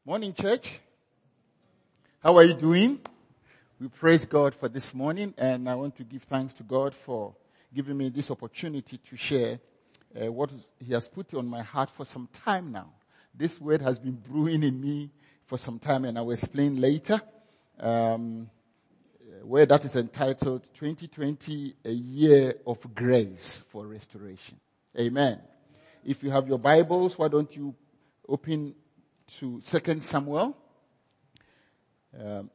Morning, church. How are you doing? We praise God for this morning, and I want to give thanks to God for giving me this opportunity to share what He has put on my heart for some time now. This word has been brewing in me for some time, and I will explain later. Where that is entitled 2020, a year of grace for restoration. Amen. If you have your Bibles, why don't you open to 2 Samuel. 2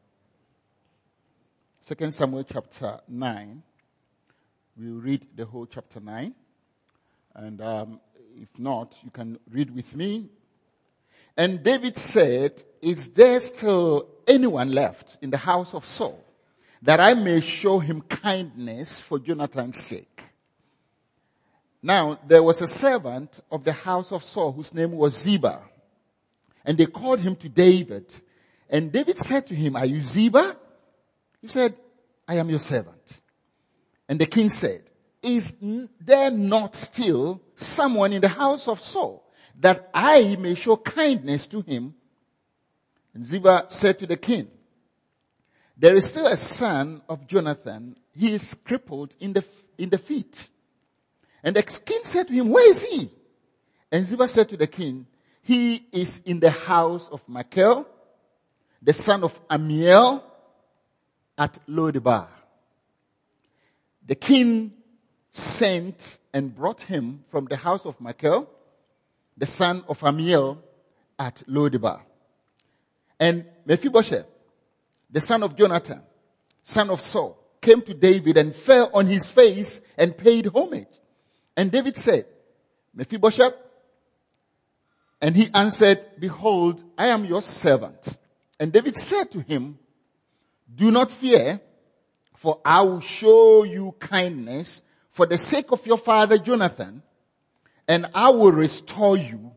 Samuel chapter 9. We'll read the whole chapter 9. And if not, you can read with me. And David said, "Is there still anyone left in the house of Saul, that I may show him kindness for Jonathan's sake?" Now, there was a servant of the house of Saul whose name was Ziba. And they called him to David. And David said to him, "Are you Ziba?" He said, "I am your servant." And the king said, "Is there not still someone in the house of Saul, that I may show kindness to him?" And Ziba said to the king, "There is still a son of Jonathan. He is crippled in the feet." And the king said to him, "Where is he?" And Ziba said to the king, "He is in the house of Machir, the son of Amiel, at Lo-debar." The king sent and brought him from the house of Machir, the son of Amiel, at Lo-debar. And Mephibosheth, the son of Jonathan, son of Saul, came to David and fell on his face and paid homage. And David said, "Mephibosheth?" And he answered, "Behold, I am your servant." And David said to him, "Do not fear, for I will show you kindness for the sake of your father Jonathan, and I will restore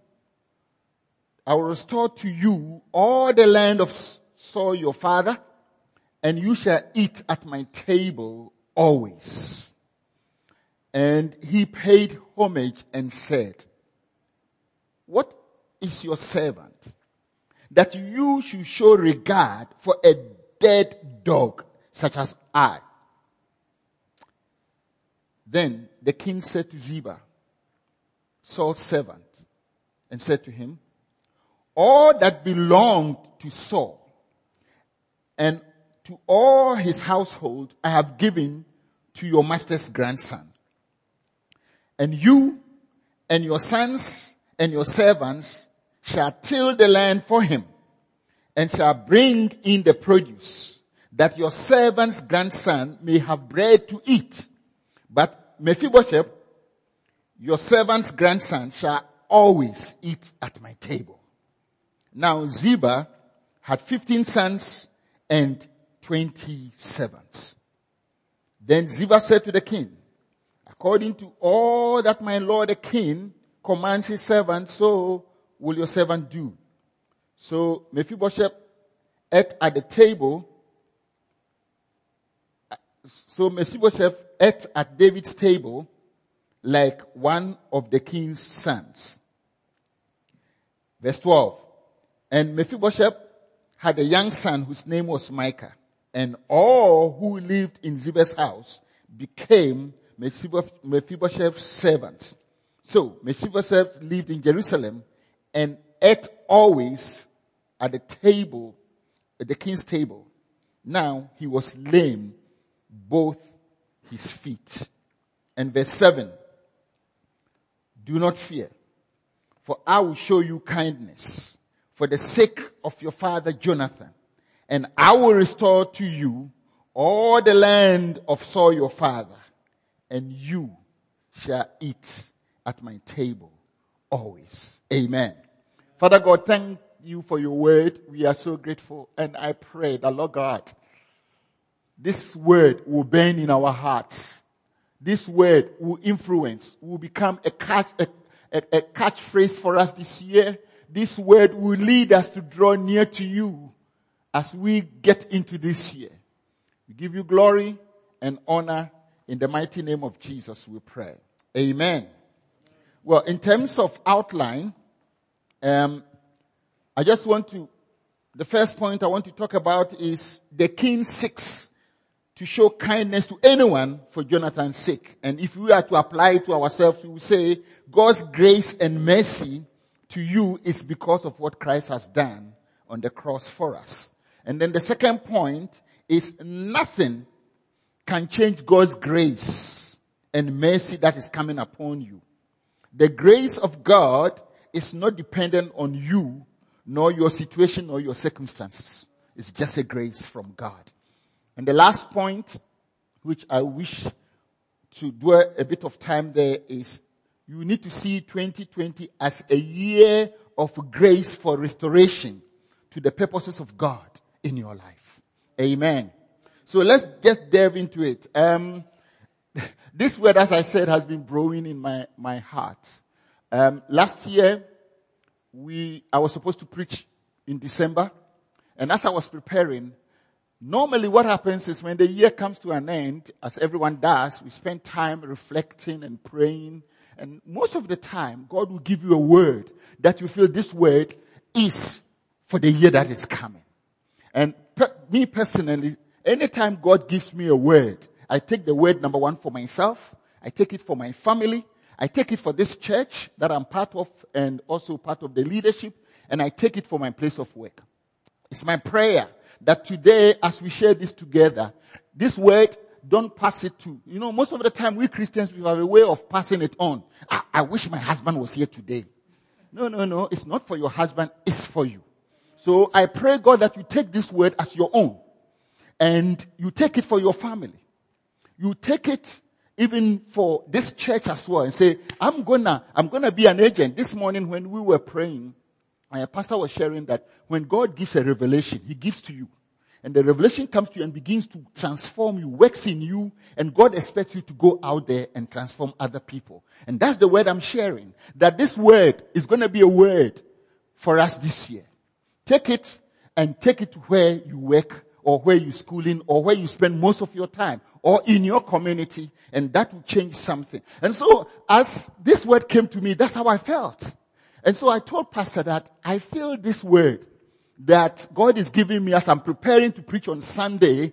to you all the land of Saul your father, and you shall eat at my table always." And he paid homage and said, "What is your servant, that you should show regard for a dead dog such as I?" Then the king said to Ziba, Saul's servant, and said to him, "All that belonged to Saul and to all his household I have given to your master's grandson. And you and your sons and your servants shall till the land for him, and shall bring in the produce, that your servant's grandson may have bread to eat. But Mephibosheth, your servant's grandson, shall always eat at my table." Now Ziba had 15 sons and 20 servants. Then Ziba said to the king, "According to all that my lord the king commands his servant, so will your servant do." So Mephibosheth ate at the table. So Mephibosheth ate at David's table like one of the king's sons. Verse 12. And Mephibosheth had a young son whose name was Micah, and all who lived in Ziba's house became Mephibosheth's servants. So Mephibosheth lived in Jerusalem and ate always at the table, at the king's table. Now he was lame, both his feet. And verse 7, "Do not fear, for I will show you kindness for the sake of your father Jonathan, and I will restore to you all the land of Saul your father, and you shall eat at my table always." Amen. Father God, thank you for your word. We are so grateful. And I pray that, Lord God, this word will burn in our hearts. This word will influence, will become a catchphrase for us this year. This word will lead us to draw near to you as we get into this year. We give you glory and honor in the mighty name of Jesus, we pray. Amen. Well, in terms of outline, I just want to The first point I want to talk about is the king seeks to show kindness to anyone for Jonathan's sake. And if we are to apply it to ourselves, we will say God's grace and mercy to you is because of what Christ has done on the cross for us. And then the second point is nothing can change God's grace and mercy that is coming upon you. The grace of God is not dependent on you, nor your situation or your circumstances. It's just a grace from God. And the last point, which I wish to dwell a bit of time there, is you need to see 2020 as a year of grace for restoration to the purposes of God in your life. Amen. So let's just delve into it. This word, as I said, has been brewing in my heart. Last year, I was supposed to preach in December, and as I was preparing, normally what happens is when the year comes to an end, as everyone does, we spend time reflecting and praying, and most of the time, God will give you a word that you feel this word is for the year that is coming. And me personally, anytime God gives me a word, I take the word, number one, for myself. I take it for my family. I take it for this church that I'm part of and also part of the leadership. And I take it for my place of work. It's my prayer that today, as we share this together, this word, don't pass it to, most of the time we Christians, we have a way of passing it on. I wish my husband was here today. No. It's not for your husband. It's for you. So I pray, God, that you take this word as your own. And you take it for your family. You take it even for this church as well and say, I'm gonna be an agent. This morning when we were praying, my pastor was sharing that when God gives a revelation, He gives to you. And the revelation comes to you and begins to transform you, works in you, and God expects you to go out there and transform other people. And that's the word I'm sharing. That this word is gonna be a word for us this year. Take it and take it to where you work or where you schooling or where you spend most of your time or in your community, and that will change something. And so as this word came to me, that's how I felt. And so I told Pastor that I feel this word that God is giving me as I'm preparing to preach on Sunday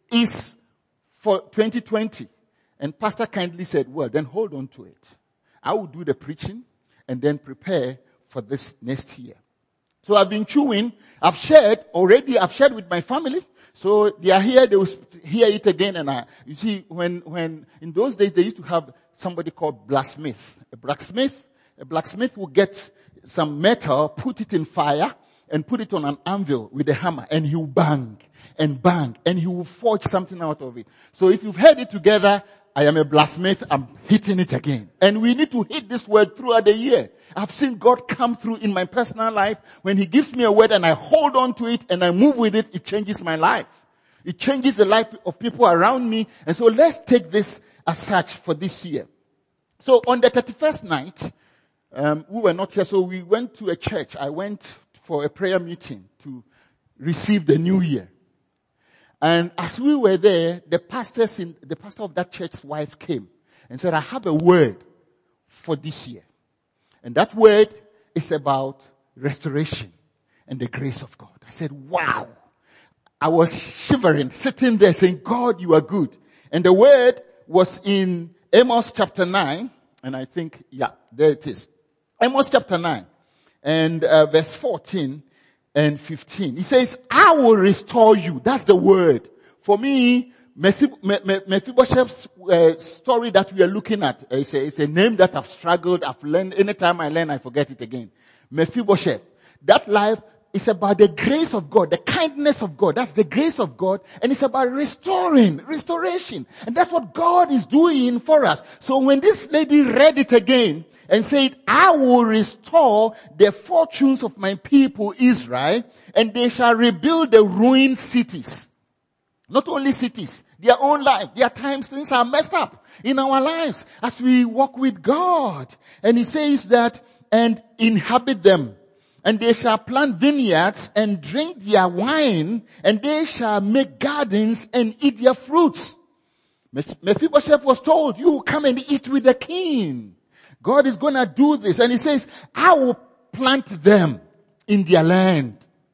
is for 2020. And Pastor kindly said, well, then hold on to it. I will do the preaching and then prepare for this next year. So I've been chewing. I've shared with my family. So they are here, they will hear it again. And you see, when in those days they used to have somebody called blacksmith. A blacksmith will get some metal, put it in fire, and put it on an anvil with a hammer, and he will bang, and he will forge something out of it. So if you've heard it together, I am a blacksmith, I'm hitting it again. And we need to hit this word throughout the year. I've seen God come through in my personal life. When He gives me a word and I hold on to it and I move with it, it changes my life. It changes the life of people around me. And so let's take this as such for this year. So on the 31st night, we were not here, so we went to a church. I went for a prayer meeting to receive the new year. And as we were there, the pastor of that church's wife came and said, I have a word for this year. And that word is about restoration and the grace of God. I said, wow. I was shivering, sitting there saying, God, you are good. And the word was in Amos chapter 9. And I think, there it is. Amos chapter 9 and verse 14 and 15. He says, I will restore you. That's the word. For me, Mephibosheth's story that we are looking at, it's a name that I've struggled, I've learned. Anytime I learn, I forget it again. Mephibosheth. That life is about the grace of God, the kindness of God. That's the grace of God. And it's about restoration. And that's what God is doing for us. So when this lady read it again and said, I will restore the fortunes of my people Israel, and they shall rebuild the ruined cities. Not only cities, their own life. There are times things are messed up in our lives as we walk with God. And He says that, and inhabit them. And they shall plant vineyards and drink their wine, and they shall make gardens and eat their fruits. Mephibosheth was told, you come and eat with the king. God is gonna do this. And He says, I will plant them in their land.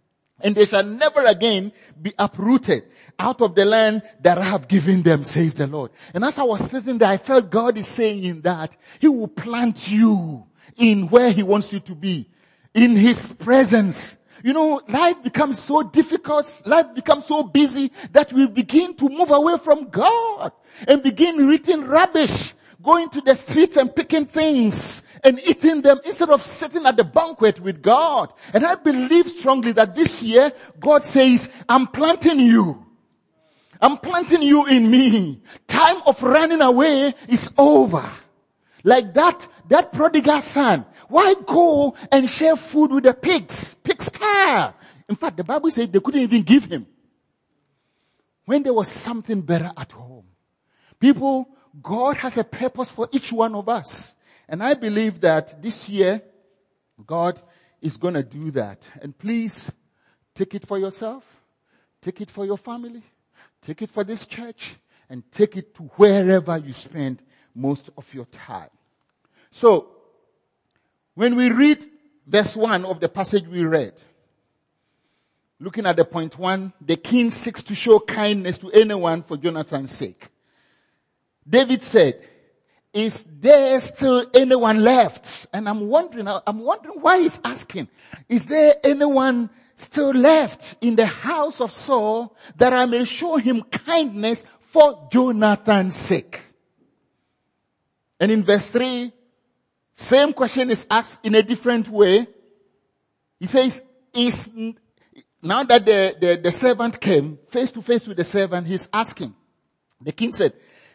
and they shall never again be uprooted out of the land that I have given them, says the Lord. And as I was sitting there, I felt God is saying in that He will plant you in where He wants you to be, in His presence. You know, life becomes so difficult, life becomes so busy that we begin to move away from God and begin eating rubbish, going to the streets and picking things and eating them instead of sitting at the banquet with God. And I believe strongly that this year God says, I'm planting you. I'm planting you in me. Time of running away is over. Like that prodigal son. Why go and share food with the pigs? Pigsty. In fact, the Bible says they couldn't even give him. When there was something better at home. People, God has a purpose for each one of us. And I believe that this year, God is going to do that. And please, take it for yourself. Take it for your family. Take it for this church. And take it to wherever you spend most of your time. So, when we read verse 1 of the passage we read, looking at the point 1, the king seeks to show kindness to anyone for Jonathan's sake. David said, is there still anyone left? And I'm wondering why he's asking, is there anyone still left in the house of Saul that I may show him kindness for Jonathan's sake? And in verse 3, same question is asked in a different way. He says, now that the servant came face to face with the servant, he's asking. The king said,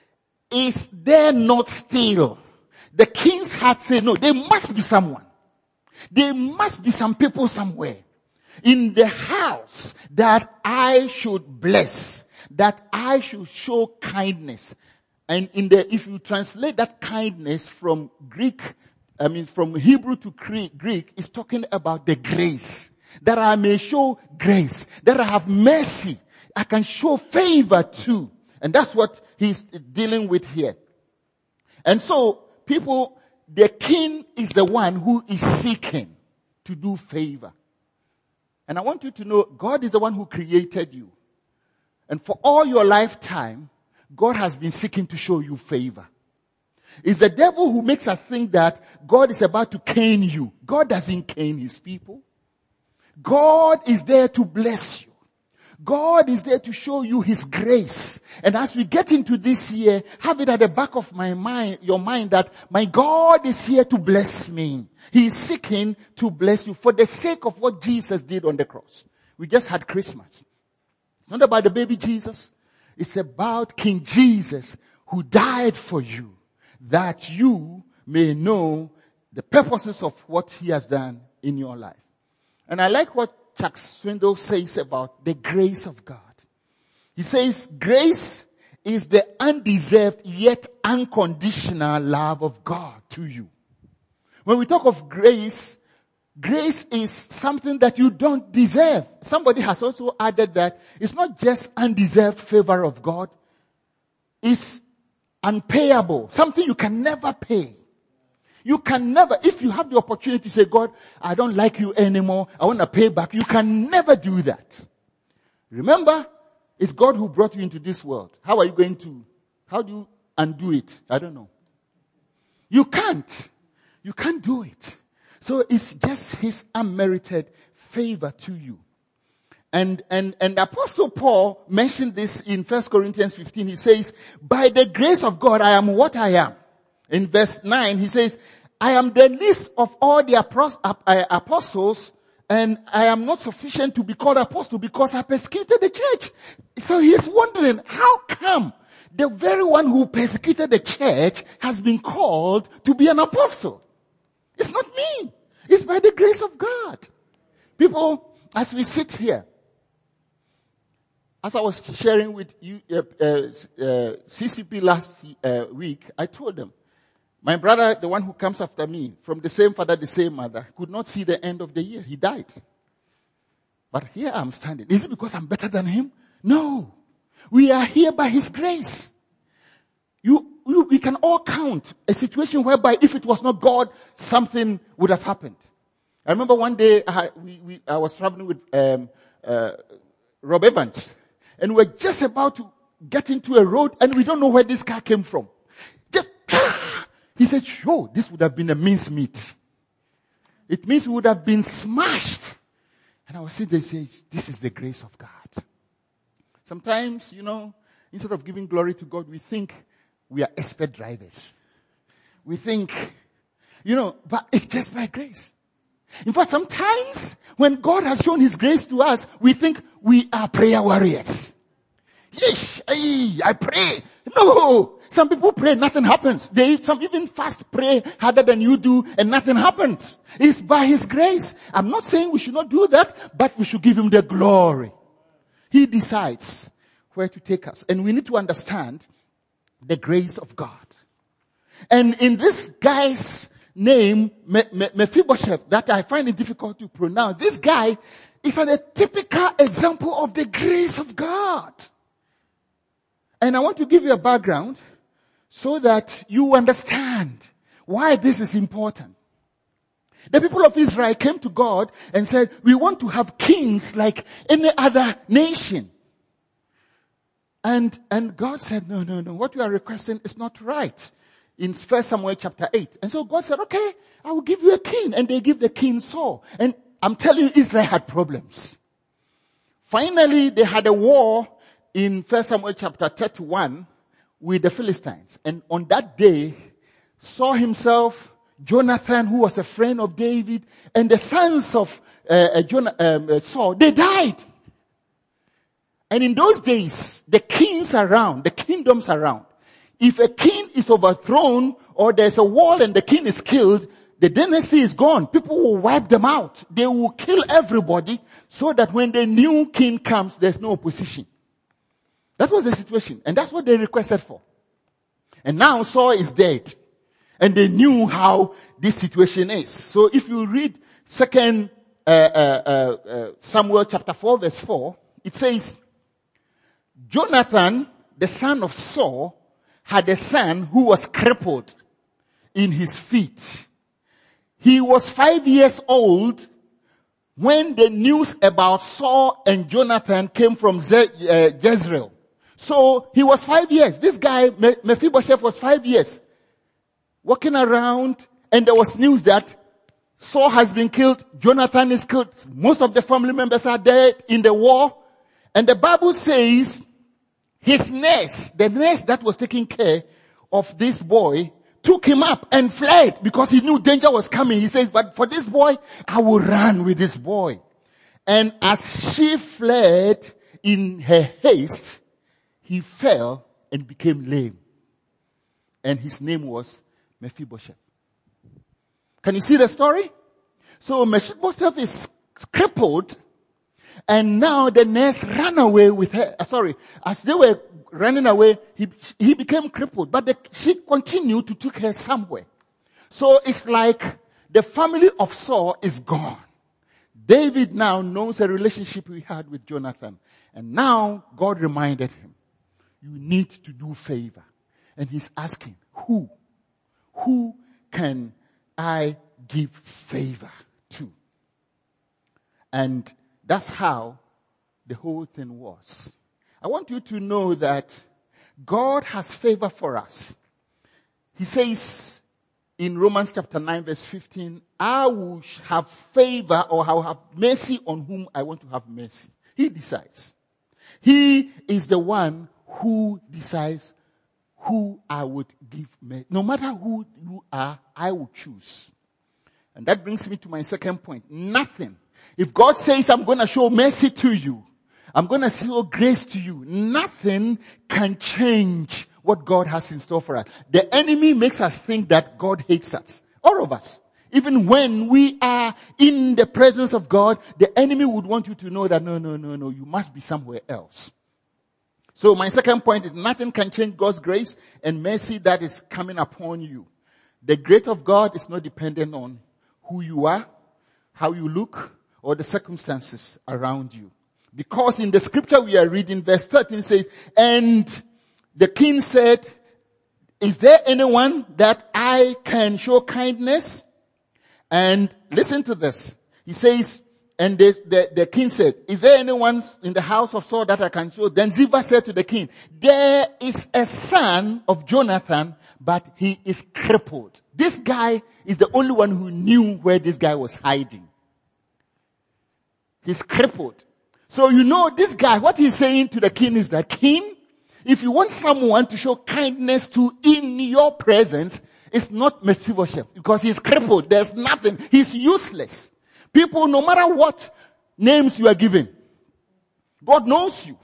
is there not still? The king's heart said, no, there must be someone. There must be some people somewhere in the house that I should bless, that I should show kindness. And if you translate that kindness from from Hebrew to Greek, it's talking about the grace. That I may show grace. That I have mercy. I can show favor too. And that's what he's dealing with here. And so, people, the king is the one who is seeking to do favor. And I want you to know, God is the one who created you. And for all your lifetime, God has been seeking to show you favor. It's the devil who makes us think that God is about to cane you. God doesn't cane his people. God is there to bless you. God is there to show you his grace. And as we get into this year, have it at the back of your mind that my God is here to bless me. He is seeking to bless you for the sake of what Jesus did on the cross. We just had Christmas. It's not about the baby Jesus. It's about King Jesus who died for you, that you may know the purposes of what he has done in your life. And I like what Chuck Swindoll says about the grace of God. He says, grace is the undeserved yet unconditional love of God to you. When we talk of grace, grace is something that you don't deserve. Somebody has also added that it's not just undeserved favor of God. It's unpayable. Something you can never pay. You can never, if you have the opportunity to say, God, I don't like you anymore, I want to pay back, you can never do that. Remember, it's God who brought you into this world. How do you undo it? I don't know. You can't. You can't do it. So it's just his unmerited favor to you. And Apostle Paul mentioned this in 1 Corinthians 15. He says, by the grace of God, I am what I am. In verse 9, he says, I am the least of all the apostles, and I am not sufficient to be called apostle because I persecuted the church. So he's wondering, how come the very one who persecuted the church has been called to be an apostle? It's not me. It's by the grace of God. People, as we sit here, as I was sharing with you, CCP last week, I told them, my brother, the one who comes after me, from the same father, the same mother, could not see the end of the year. He died. But here I'm standing. Is it because I'm better than him? No. We are here by his grace. We can all count a situation whereby if it was not God, something would have happened. I remember one day I was traveling with Rob Evans. And we're just about to get into a road and we don't know where this car came from. He said, sure, this would have been a mincemeat. It means we would have been smashed. And I was sitting there saying, this is the grace of God. Sometimes, instead of giving glory to God, we think we are expert drivers. We think, but it's just by grace. In fact, sometimes when God has shown His grace to us, we think we are prayer warriors. Yes, I pray. No, some people pray, nothing happens. Some even fast pray harder than you do and nothing happens. It's by His grace. I'm not saying we should not do that, but we should give Him the glory. He decides where to take us. And we need to understand the grace of God. And in this guy's name, Mephibosheth, that I find it difficult to pronounce, this guy is a typical example of the grace of God. And I want to give you a background so that you understand why this is important. The people of Israel came to God and said, we want to have kings like any other nation. And God said, no, what you are requesting is not right. In 1 Samuel chapter 8. And so God said, okay, I will give you a king. And they give the king Saul. And I'm telling you, Israel had problems. Finally, they had a war in 1 Samuel chapter 31 with the Philistines. And on that day, Saul himself, Jonathan, who was a friend of David, and the sons of Saul, they died. And in those days, the kingdoms around, if a king is overthrown or there's a war and the king is killed, the dynasty is gone. People will wipe them out. They will kill everybody so that when the new king comes, there's no opposition. That was the situation. And that's what they requested for. And now Saul is dead. And they knew how this situation is. So if you read 2 Samuel chapter 4 verse 4, it says, Jonathan, the son of Saul, had a son who was crippled in his feet. He was 5 years old when the news about Saul and Jonathan came from Jezreel. So he was 5 years. This guy, Mephibosheth, was 5 years. Walking around, and there was news that Saul has been killed, Jonathan is killed, most of the family members are dead in the war. And the Bible says, his nurse, the nurse that was taking care of this boy, took him up and fled because he knew danger was coming. He says, but for this boy, I will run with this boy. And as she fled in her haste, he fell and became lame. And his name was Mephibosheth. Can you see the story? So Mephibosheth is crippled. And now the nurse ran away with her. As they were running away, he became crippled. But she continued to take her somewhere. So it's like the family of Saul is gone. David now knows a relationship he had with Jonathan. And now God reminded him, you need to do favor. And he's asking, who can I give favor to? And that's how the whole thing was. I want you to know that God has favor for us. He says in Romans chapter 9 verse 15, I will have favor or I will have mercy on whom I want to have mercy. He decides. He is the one who decides who I would give mercy. No matter who you are, I will choose. And that brings me to my second point. Nothing. If God says, I'm going to show mercy to you, I'm going to show grace to you, nothing can change what God has in store for us. The enemy makes us think that God hates us. All of us. Even when we are in the presence of God, the enemy would want you to know that no, you must be somewhere else. So my second point is nothing can change God's grace and mercy that is coming upon you. The grace of God is not dependent on who you are, how you look, or the circumstances around you. Because in the scripture we are reading, verse 13 says, and the king said, is there anyone that I can show kindness? And listen to this. He says, And the king said, is there anyone in the house of Saul that I can show? Then Ziba said to the king, there is a son of Jonathan, but he is crippled. This guy is the only one who knew where this guy was hiding. He's crippled. So you know this guy, what he's saying to the king is that, king, if you want someone to show kindness to in your presence, it's not Mephibosheth because he's crippled. There's nothing. He's useless. People, no matter what names you are given, God knows you.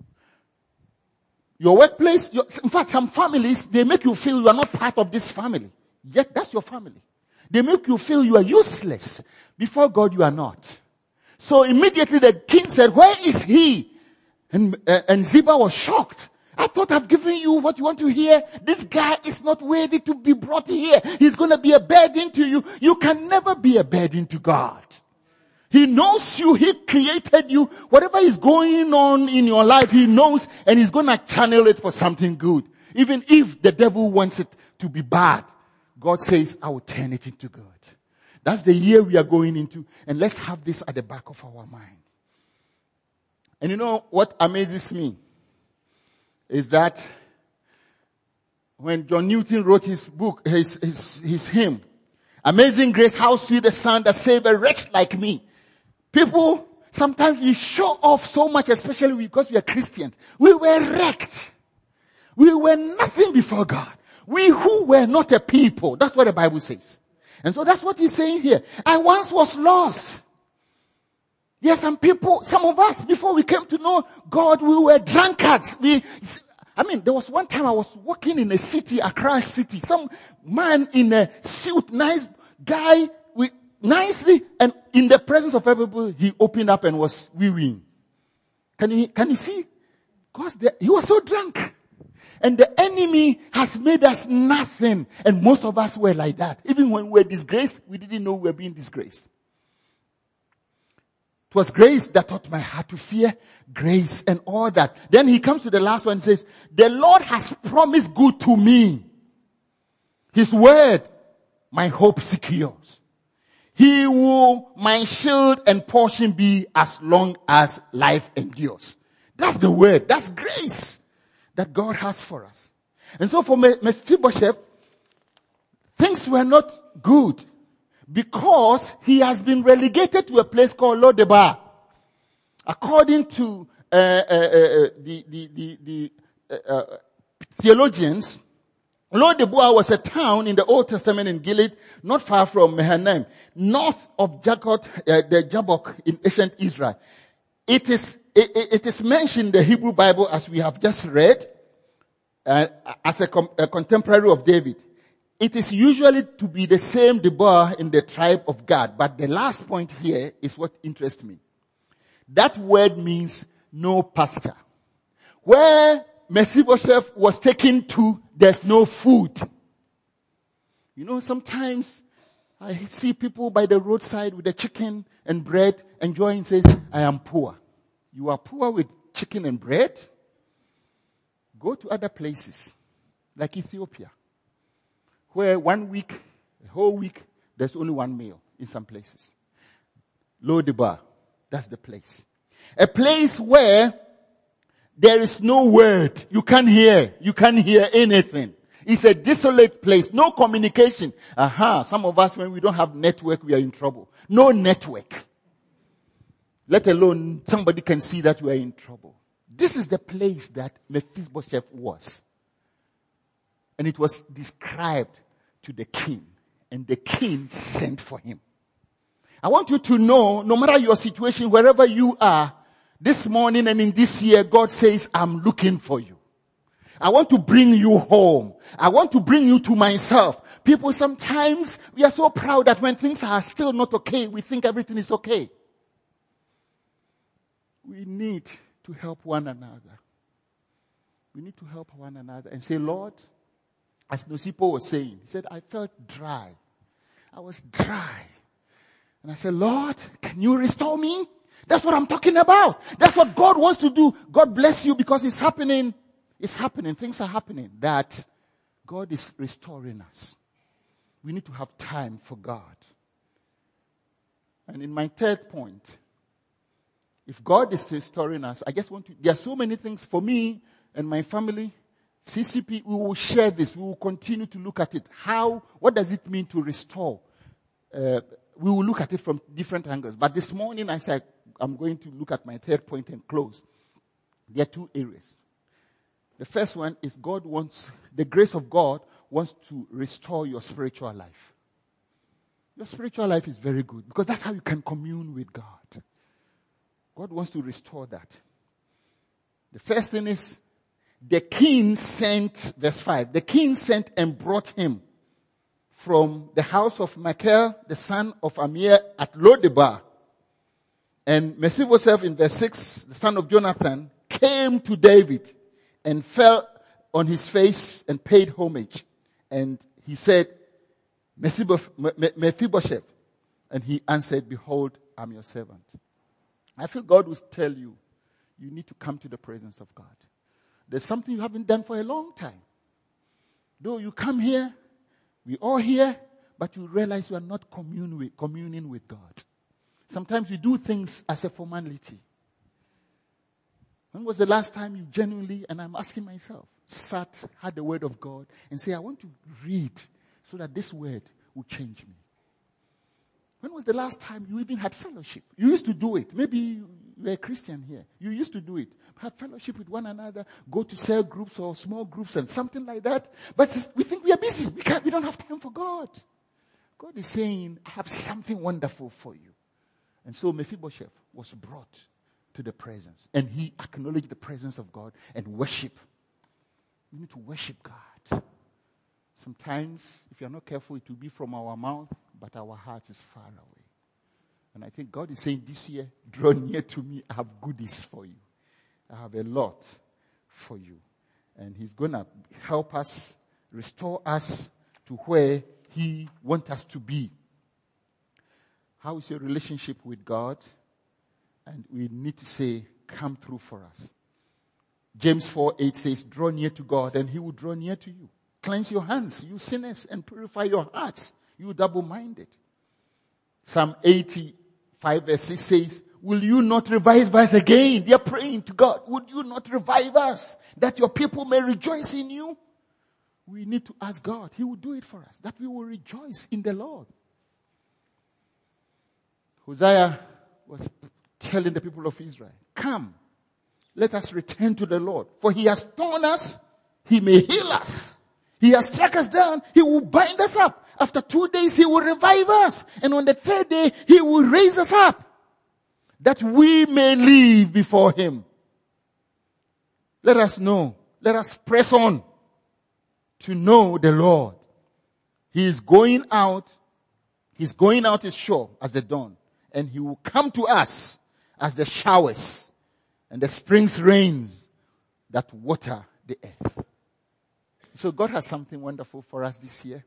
Your workplace, in fact, some families, they make you feel you are not part of this family. Yet that's your family. They make you feel you are useless. Before God, you are not. So immediately the king said, where is he? And Ziba was shocked. I thought I've given you what you want to hear. This guy is not worthy to be brought here. He's going to be a burden to you. You can never be a burden to God. He knows you. He created you. Whatever is going on in your life, He knows, and He's going to channel it for something good. Even if the devil wants it to be bad, God says, I will turn it into good. That's the year we are going into, and let's have this at the back of our mind. And you know what amazes me? Is that when John Newton wrote his book, his hymn, Amazing Grace, how sweet the sound that saved a wretch like me. People, sometimes we show off so much, especially because we are Christians. We were wrecked. We were nothing before God. We who were not a people. That's what the Bible says. And so that's what he's saying here. I once was lost. Yes, some people, some of us, before we came to know God, we were drunkards. There was one time I was walking in a city, Accra city. Some man in a suit, nice guy, nicely, and in the presence of everybody, he opened up and was wee-weeing. Can you see? Because he was so drunk. And the enemy has made us nothing. And most of us were like that. Even when we were disgraced, we didn't know we were being disgraced. It was grace that taught my heart to fear, grace and all that. Then he comes to the last one and says, the Lord has promised good to me. His word, my hope secures. He will my shield and portion be as long as life endures. That's the word. That's grace that God has for us. And so for Mephibosheth, things were not good because he has been relegated to a place called Lodebar. According to the theologians, Lodebar was a town in the Old Testament in Gilead, not far from Mahanaim, north of the Jabbok in ancient Israel. It is mentioned in the Hebrew Bible, as we have just read, as a contemporary of David. It is usually to be the same Deborah in the tribe of Gad. But the last point here is what interests me. That word means no pasture. Where Mephibosheth was taken to, there's no food. You know, sometimes I see people by the roadside with a chicken and bread enjoying, says, I am poor. You are poor with chicken and bread? Go to other places, like Ethiopia, where 1 week, a whole week, there's only one meal in some places. Lodebar, that's the place. A place where there is no word. You can't hear anything. It's a desolate place. No communication. Some of us, when we don't have network, we are in trouble. No network. Let alone somebody can see that we are in trouble. This is the place that Mephibosheth was. And it was described to the king. And the king sent for him. I want you to know, no matter your situation, wherever you are, this morning and in this year, God says, I'm looking for you. I want to bring you home. I want to bring you to myself. People, sometimes we are so proud that when things are still not okay, we think everything is okay. We need to help one another. We need to help one another and say, Lord, as Nosipo was saying, he said, I felt dry. I was dry. And I said, Lord, can you restore me? That's what I'm talking about. That's what God wants to do. God bless you because it's happening. It's happening. Things are happening. That God is restoring us. We need to have time for God. And in my third point, If God is restoring us, I just want to, there are so many things for me and my family. CCP, we will share this. We will continue to look at it. What does it mean to restore? We will look at it from different angles. But this morning I said, I'm going to look at my third point and close. There are two areas. The first one is the grace of God wants to restore your spiritual life. Your spiritual life is very good because that's how you can commune with God. God wants to restore that. The first thing is, the king sent, verse 5, the king sent and brought him from the house of Machir, the son of Amir at Lodebar. And Mephibosheth in verse 6, the son of Jonathan, came to David and fell on his face and paid homage. And he said, Mephibosheth. And he answered, behold, I'm your servant. I feel God will tell you, you need to come to the presence of God. There's something you haven't done for a long time. Though you come here, we all here, but you realize you are not communing with God. Sometimes we do things as a formality. When was the last time you genuinely, and I'm asking myself, had the word of God and say, I want to read so that this word will change me? When was the last time you even had fellowship? You used to do it. Maybe you're a Christian here. You used to do it. Have fellowship with one another, go to cell groups or small groups and something like that. But we think we are busy. We don't have time for God. God is saying, I have something wonderful for you. And so Mephibosheth was brought to the presence. And he acknowledged the presence of God and worship. We need to worship God. Sometimes, if you're not careful, it will be from our mouth, but our heart is far away. And I think God is saying this year, draw near to me, I have goodies for you. I have a lot for you. And He's going to help us, restore us to where He wants us to be. How is your relationship with God? And we need to say, come through for us. James 4:8 says, draw near to God and He will draw near to you. Cleanse your hands, you sinners, and purify your hearts, you double-minded. Psalm 85 verse 6 says, will you not revive us again? They are praying to God. Would you not revive us that your people may rejoice in you? We need to ask God. He will do it for us, that we will rejoice in the Lord. Hosea was telling the people of Israel, come, let us return to the Lord. For He has torn us, He may heal us. He has struck us down, He will bind us up. After 2 days, He will revive us. And on the third day, He will raise us up, that we may live before Him. Let us know. Let us press on to know the Lord. He is going out. He's going out His shore as the dawn. And He will come to us as the showers and the spring's rains that water the earth. So God has something wonderful for us this year.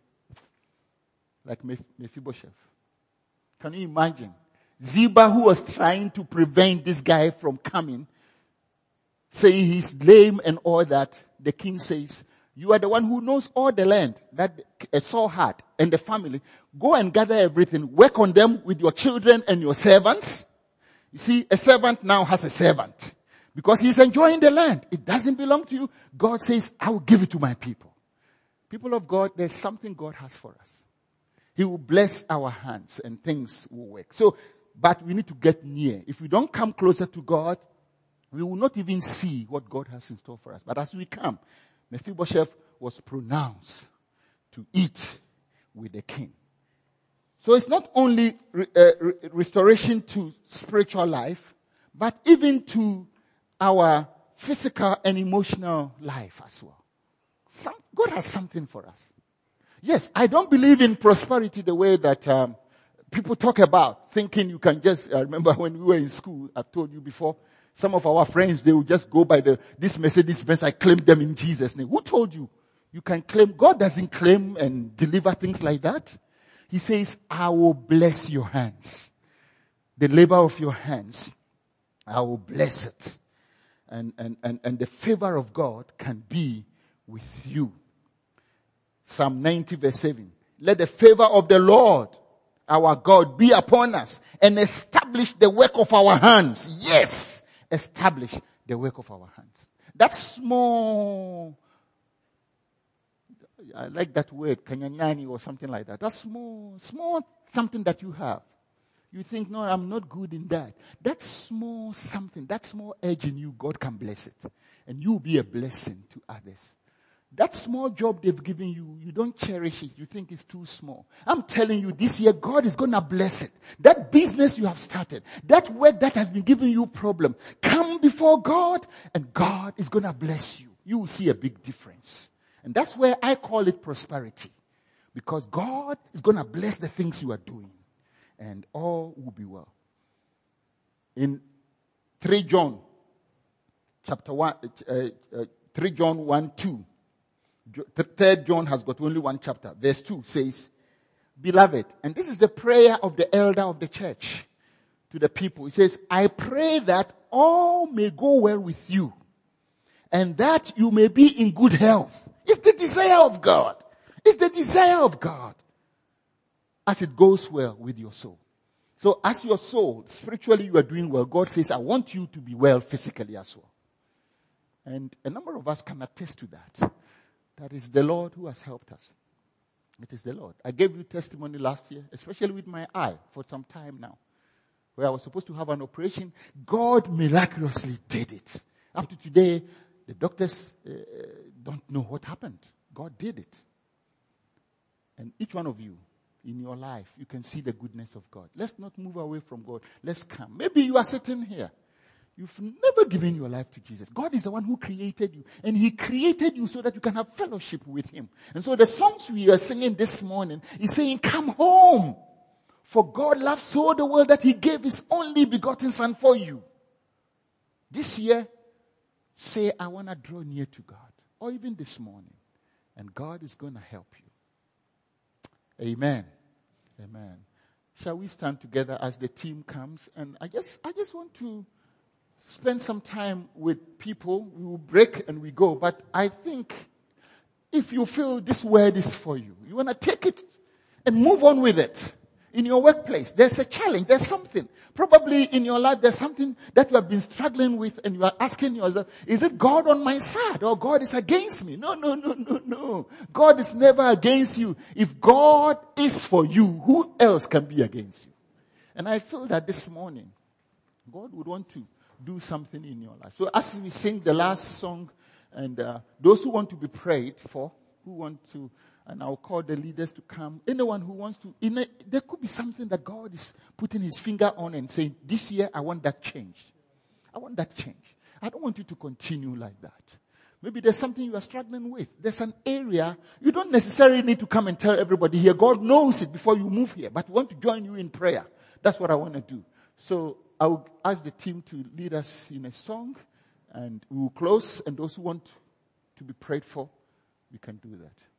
Like Mephibosheth. Can you imagine? Ziba, who was trying to prevent this guy from coming, saying he's lame and all that, the king says, you are the one who knows all the land that Esau had and the family. Go and gather everything. Work on them with your children and your servants. You see, a servant now has a servant. Because he's enjoying the land. It doesn't belong to you. God says, I will give it to my people. People of God, there's something God has for us. He will bless our hands and things will work. But we need to get near. If we don't come closer to God, we will not even see what God has in store for us. But as we come, Mephibosheth was pronounced to eat with the king. So it's not only restoration to spiritual life, but even to our physical and emotional life as well. God has something for us. Yes, I don't believe in prosperity the way that people talk about, thinking you can just, I remember when we were in school, I've told you before, some of our friends, they will just go by this Mercedes Benz, I claim them in Jesus' name. Who told you? You can claim, God doesn't claim and deliver things like that. He says, I will bless your hands. The labor of your hands, I will bless it. And the favor of God can be with you. Psalm 90 verse 7. Let the favor of the Lord our God be upon us and establish the work of our hands. Yes, establish the work of our hands. That small, I like that word, kanyanyani or something like that. That small something that you have. You think, no, I'm not good in that. That small something, that small edge in you, God can bless it. And you'll be a blessing to others. That small job they've given you, you don't cherish it. You think it's too small. I'm telling you, this year, God is going to bless it. That business you have started, that work that has been giving you problem, come before God and God is going to bless you. You will see a big difference. And that's where I call it prosperity. Because God is going to bless the things you are doing. And all will be well. In 3 John, chapter 1, 3 John 1:2. 3 John has got only one chapter. Verse 2 says, Beloved, and this is the prayer of the elder of the church to the people. He says, I pray that all may go well with you and that you may be in good health. It's the desire of God. It's the desire of God as it goes well with your soul. So as your soul, spiritually you are doing well, God says, I want you to be well physically as well. And a number of us can attest to that. That is the Lord who has helped us. It is the Lord. I gave you testimony last year, especially with my eye for some time now, where I was supposed to have an operation. God miraculously did it. Up to today, the doctors don't know what happened. God did it. And each one of you, in your life, you can see the goodness of God. Let's not move away from God. Let's come. Maybe you are sitting here. You've never given your life to Jesus. God is the one who created you. And He created you so that you can have fellowship with Him. And so the songs we are singing this morning is saying, come home. For God loved so the world that He gave His only begotten Son for you. This year, say, I want to draw near to God. Or even this morning. And God is going to help you. Amen. Amen. Shall we stand together as the team comes? And I just want to spend some time with people. We will break and we go. But I think if you feel this word is for you, you want to take it and move on with it. In your workplace, there's a challenge, there's something. Probably in your life, there's something that you have been struggling with and you are asking yourself, is it God on my side or God is against me? No. God is never against you. If God is for you, who else can be against you? And I feel that this morning, God would want to do something in your life. So as we sing the last song, and those who want to be prayed for, who want to, and I'll call the leaders to come. Anyone who wants to, there could be something that God is putting His finger on and saying, this year I want that change. I want that change. I don't want you to continue like that. Maybe there's something you are struggling with. There's an area, you don't necessarily need to come and tell everybody here. God knows it before you move here, but we want to join you in prayer. That's what I want to do. So I will ask the team to lead us in a song, and we will close, and those who want to be prayed for, we can do that.